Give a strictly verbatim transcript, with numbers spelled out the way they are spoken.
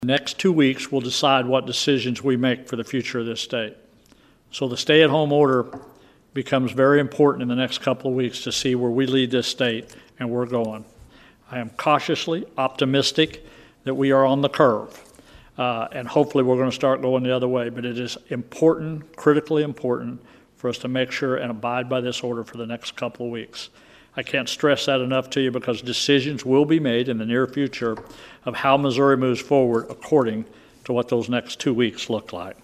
The next two weeks will decide what decisions we make for the future of this state. So the stay-at-home order becomes very important in the next couple of weeks to see where we lead this state and we're going. I am cautiously optimistic that we are on the curve, uh, and hopefully we're going to start going the other way. But it is important, critically important, for us to make sure and abide by this order for the next couple of weeks. I can't stress that enough to you, because decisions will be made in the near future of how Missouri moves forward according to what those next two weeks look like.